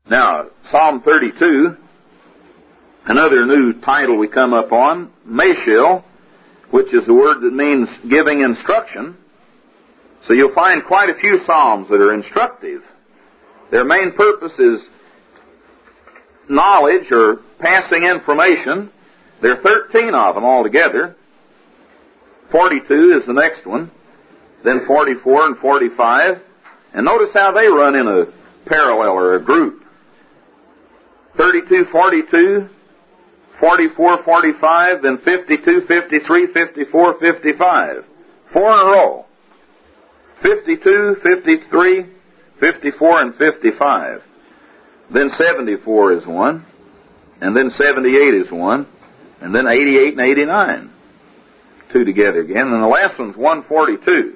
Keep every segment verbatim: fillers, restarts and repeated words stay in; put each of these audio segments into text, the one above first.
Now, Psalm thirty-two, another new title we come up on, Mashil, which is the word that means giving instruction. So you'll find quite a few psalms that are instructive. Their main purpose is knowledge or passing information. There are thirteen of them altogether. forty-two is the next one. Then forty-four and forty-five. And notice how they run in a parallel or a group. thirty-two, forty-two, forty-four, forty-five, then fifty-two, fifty-three, fifty-four, fifty-five. Four in a row. fifty-two, fifty-three, fifty-four, and fifty-five. Then seventy-four is one. And then seventy-eight is one. And then eighty-eight and eighty-nine. Two together again. And the last one's one forty-two.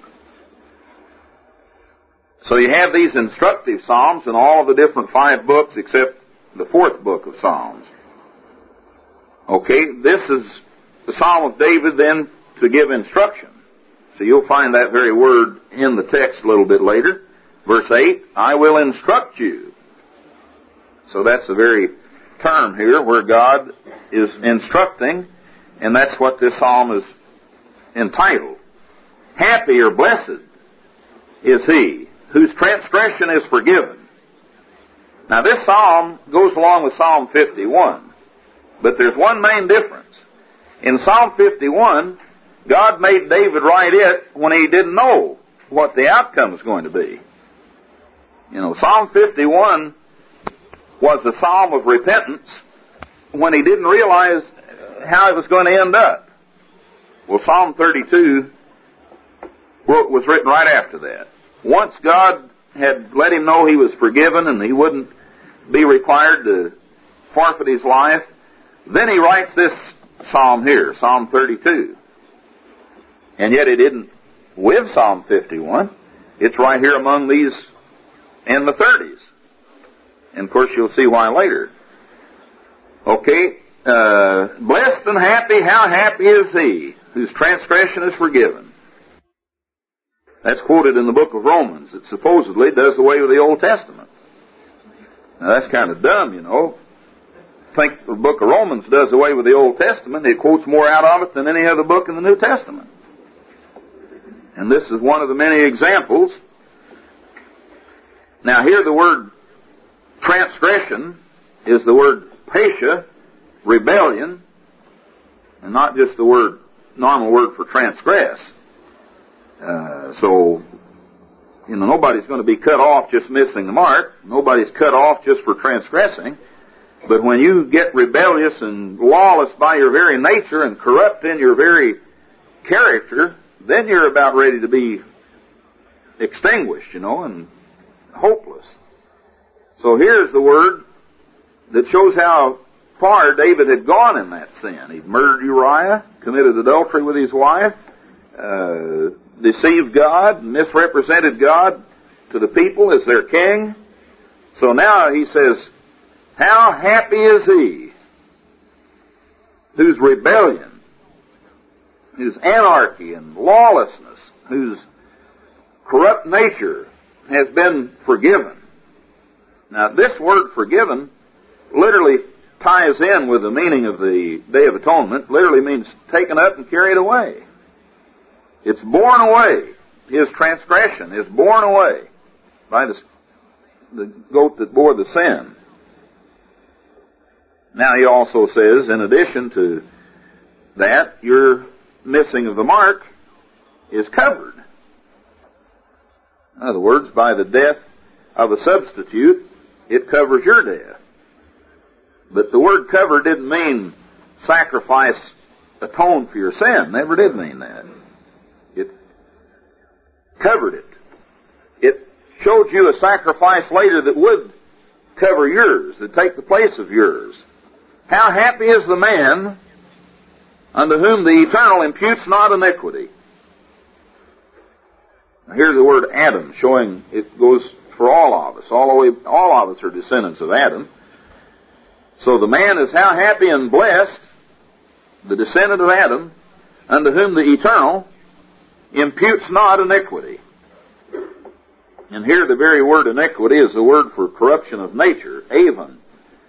So you have these instructive psalms in all of the different five books except the fourth book of Psalms. Okay, this is the Psalm of David then to give instruction. So you'll find that very word in the text a little bit later. Verse eight, I will instruct you. So that's the very term here where God is instructing, and that's what this psalm is entitled. Happy or blessed is he whose transgression is forgiven. Now this psalm goes along with Psalm fifty-one, but there's one main difference. In Psalm fifty-one, God made David write it when he didn't know what the outcome was going to be. You know, Psalm fifty-one was a psalm of repentance when he didn't realize how it was going to end up. Well, Psalm thirty-two was written right after that. Once God had let him know he was forgiven and he wouldn't be required to forfeit his life, then he writes this psalm here, Psalm thirty-two. And yet it isn't with Psalm fifty-one. It's right here among these in the thirties. And of course you'll see why later. Okay, uh, blessed and happy, how happy is he whose transgression is forgiven. That's quoted in the book of Romans. It supposedly does away with the Old Testament. Now that's kind of dumb, you know. I think the book of Romans does away with the Old Testament. It quotes more out of it than any other book in the New Testament. And this is one of the many examples. Now here the word transgression is the word pesha, rebellion, and not just the word, normal word for transgress. Uh, so, you know, nobody's going to be cut off just missing the mark. Nobody's cut off just for transgressing. But when you get rebellious and lawless by your very nature and corrupt in your very character, then you're about ready to be extinguished, you know, and hopeless. So here's the word that shows how far David had gone in that sin. He'd murdered Uriah, committed adultery with his wife, uh, deceived God, misrepresented God to the people as their king. So now he says, how happy is he whose rebellion, whose anarchy and lawlessness, whose corrupt nature has been forgiven. Now this word forgiven literally ties in with the meaning of the Day of Atonement. Literally means taken up and carried away. It's borne away. His transgression is borne away by the, the goat that bore the sin. Now he also says, in addition to that, your missing of the mark is covered. In other words, by the death of a substitute, it covers your death. But the word cover didn't mean sacrifice, atone for your sin. Never did mean that. It covered it. It showed you a sacrifice later that would cover yours, that take the place of yours. How happy is the man unto whom the Eternal imputes not iniquity. Now here's the word Adam, showing it goes for all of us. All, the way, all of us are descendants of Adam. So the man is how happy and blessed, the descendant of Adam, unto whom the Eternal imputes not iniquity. And here the very word iniquity is the word for corruption of nature, avon.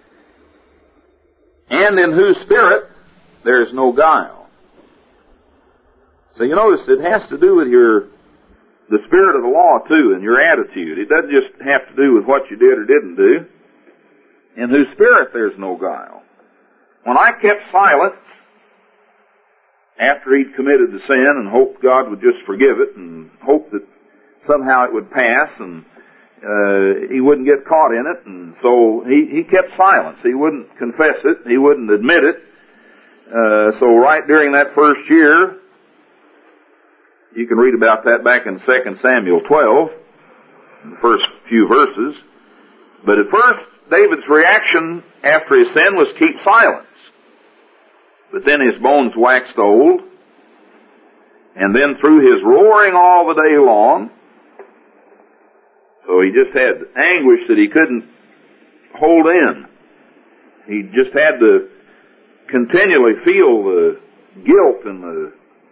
And in whose spirit there is no guile. So you notice it has to do with your, the spirit of the law too, and your attitude. It doesn't just have to do with what you did or didn't do. In whose spirit there's no guile. When I kept silent after he'd committed the sin and hoped God would just forgive it and hoped that somehow it would pass and uh, he wouldn't get caught in it, and so he, he kept silence. He wouldn't confess it. He wouldn't admit it. Uh, so right during that first year, you can read about that back in Second Samuel twelve, in the first few verses. But at first, David's reaction after his sin was keep silence. But then his bones waxed old, and then through his roaring all the day long, so he just had anguish that he couldn't hold in. He just had to continually feel the guilt and the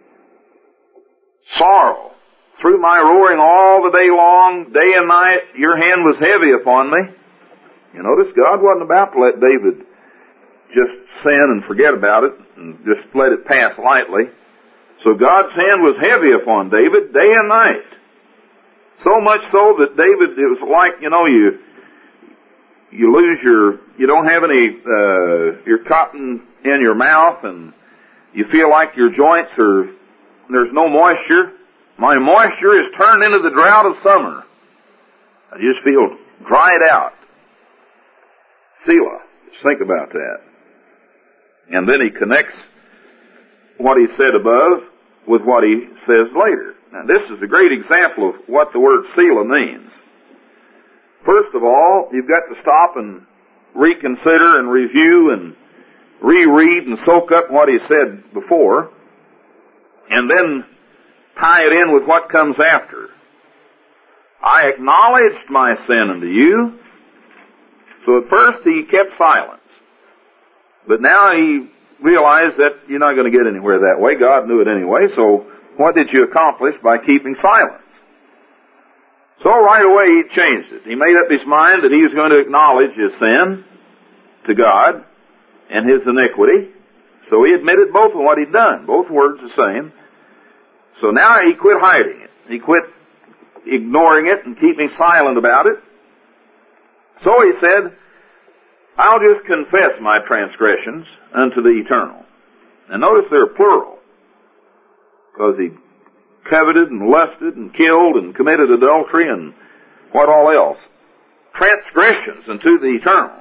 sorrow. Through my roaring all the day long, day and night, your hand was heavy upon me. You notice God wasn't about to let David just sin and forget about it and just let it pass lightly. So God's hand was heavy upon David day and night. So much so that David, it was like, you know, you you lose your, you don't have any, uh, your cotton in your mouth, and you feel like your joints are, there's no moisture. My moisture is turned into the drought of summer. I just feel dried out. Selah. Just think about that. And then he connects what he said above with what he says later. Now, this is a great example of what the word Selah means. First of all, you've got to stop and reconsider and review and reread and soak up what he said before, and then tie it in with what comes after. I acknowledged my sin unto you. So at first he kept silence. But now he realized that you're not going to get anywhere that way. God knew it anyway, so what did you accomplish by keeping silence? So right away he changed it. He made up his mind that he was going to acknowledge his sin to God and his iniquity. So he admitted both of what he'd done. Both words the same. So now he quit hiding it. He quit ignoring it and keeping silent about it. So he said, I'll just confess my transgressions unto the Eternal. And notice they're plural, because he coveted and lusted and killed and committed adultery and what all else. Transgressions unto the Eternal.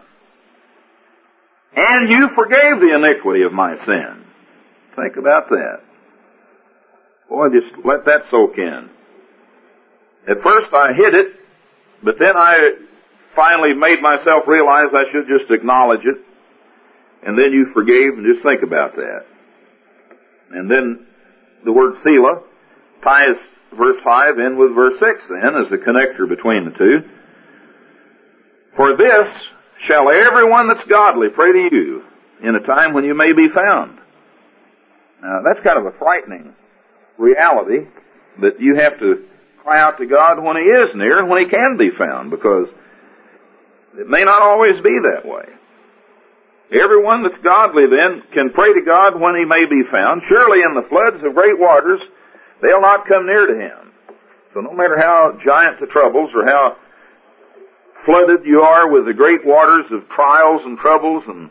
And you forgave the iniquity of my sin. Think about that. Boy, just let that soak in. At first I hid it, but then I finally made myself realize I should just acknowledge it. And then you forgave, and just think about that. And then the word Selah ties verse five in with verse six then as a connector between the two. For this shall everyone that's godly pray to you in a time when you may be found. Now that's kind of a frightening reality, that you have to cry out to God when He is near and when He can be found, because it may not always be that way. Everyone that's godly then can pray to God when He may be found. Surely in the floods of great waters they'll not come near to Him. So no matter how giant the troubles or how flooded you are with the great waters of trials and troubles, and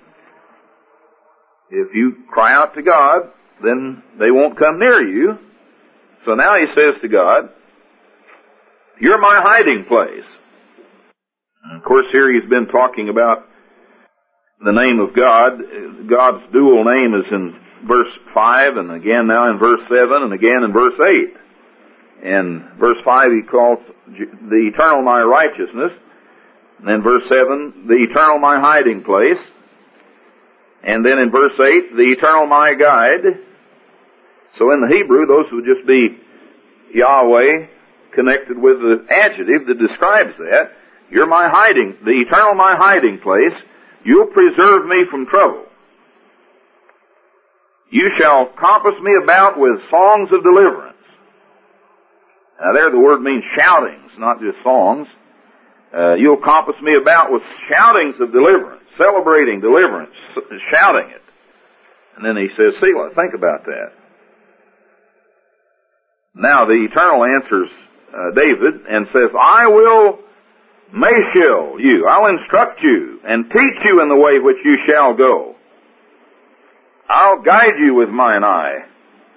if you cry out to God, then they won't come near you. So now he says to God, you're my hiding place. And of course here he's been talking about the name of God. God's dual name is in verse five, and again now in verse seven, and again in verse eight. In verse five he calls the Eternal my righteousness. And then verse seven, the Eternal my hiding place. And then in verse eight, the Eternal my guide. So in the Hebrew, those would just be Yahweh connected with the adjective that describes that. You're my hiding, the Eternal my hiding place. You'll preserve me from trouble. You shall compass me about with songs of deliverance. Now there the word means shoutings, not just songs. Uh, you'll compass me about with shoutings of deliverance, celebrating deliverance, shouting it. And then he says, Selah. Think about that. Now the Eternal answers uh, David and says, I will mashil you. I'll instruct you and teach you in the way which you shall go. I'll guide you with mine eye.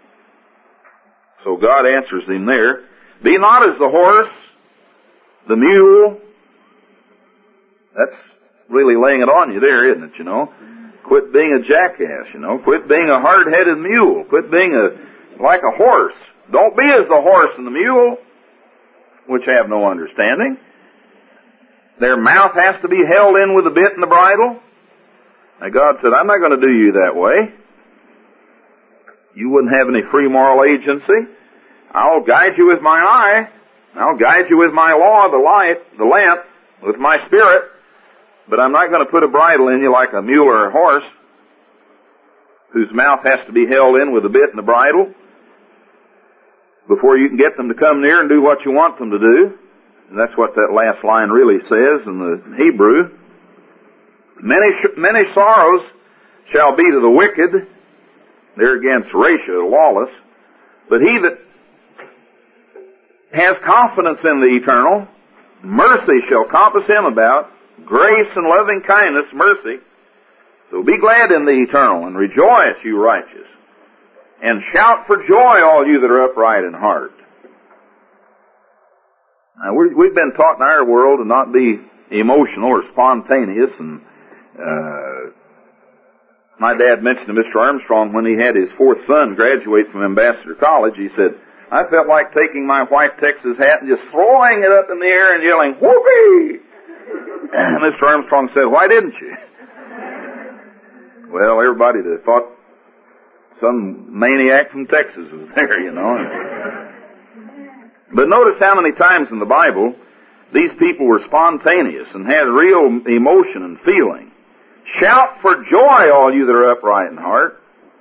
So God answers him there. Be not as the horse, the mule. That's really laying it on you there, isn't it, you know? Quit being a jackass, you know. Quit being a hard-headed mule. Quit being a like a horse. Don't be as the horse and the mule, which have no understanding. Their mouth has to be held in with the bit and the bridle. Now God said, I'm not going to do you that way. You wouldn't have any free moral agency. I'll guide you with my eye. I'll guide you with my law, the light, the lamp, with my spirit. But I'm not going to put a bridle in you like a mule or a horse, whose mouth has to be held in with the bit and the bridle before you can get them to come near and do what you want them to do. And that's what that last line really says in the Hebrew. Many, many sorrows shall be to the wicked. There again, Sarasha, lawless. But he that has confidence in the Eternal, mercy shall compass him about, grace and loving kindness, mercy. So be glad in the Eternal, and rejoice, you righteous. And shout for joy, all you that are upright in heart. Now, we're, we've been taught in our world to not be emotional or spontaneous, and uh, my dad mentioned to Mister Armstrong when he had his fourth son graduate from Ambassador College, he said, I felt like taking my white Texas hat and just throwing it up in the air and yelling, whoopee! And Mister Armstrong said, why didn't you? Well, everybody that thought some maniac from Texas was there, you know. But notice how many times in the Bible these people were spontaneous and had real emotion and feeling. Shout for joy, all you that are upright in heart.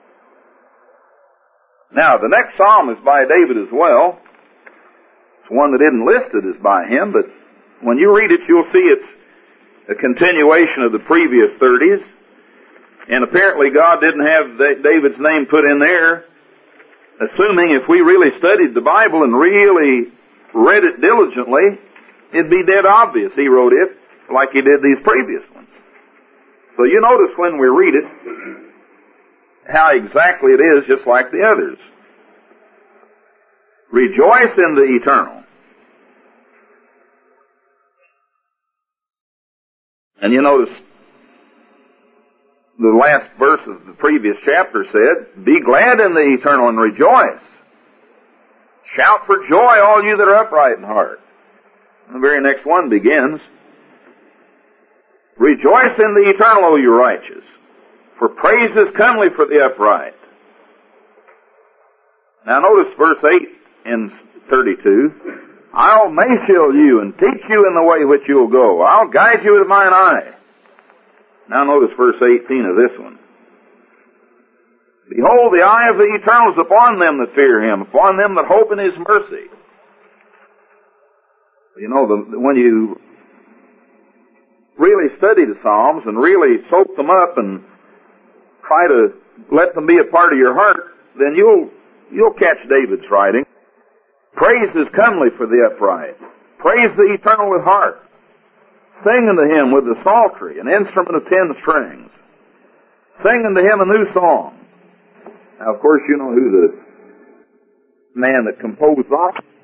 Now, the next psalm is by David as well. It's one that isn't listed as by him, but when you read it, you'll see it's a continuation of the previous thirties. And apparently God didn't have David's name put in there, assuming if we really studied the Bible and really read it diligently, it'd be dead obvious he wrote it like he did these previous ones. So you notice when we read it, how exactly it is just like the others. Rejoice in the Eternal. And you notice the last verse of the previous chapter said, be glad in the Eternal and rejoice. Shout for joy, all you that are upright in heart. And the very next one begins, rejoice in the Eternal, O you righteous, for praise is comely for the upright. Now notice verse eight in thirty-two. I'll mashil you and teach you in the way which you'll go. I'll guide you with mine eye. Now notice verse eighteen of this one. Behold, the eye of the Eternal is upon them that fear him, upon them that hope in his mercy. You know, the, when you really study the Psalms and really soak them up and try to let them be a part of your heart, then you'll you'll catch David's writing. Praise is comely for the upright. Praise the Eternal with heart. Sing unto him with the psaltery, an instrument of ten strings. Sing unto him a new song. Now, of course, you know who the man that composed that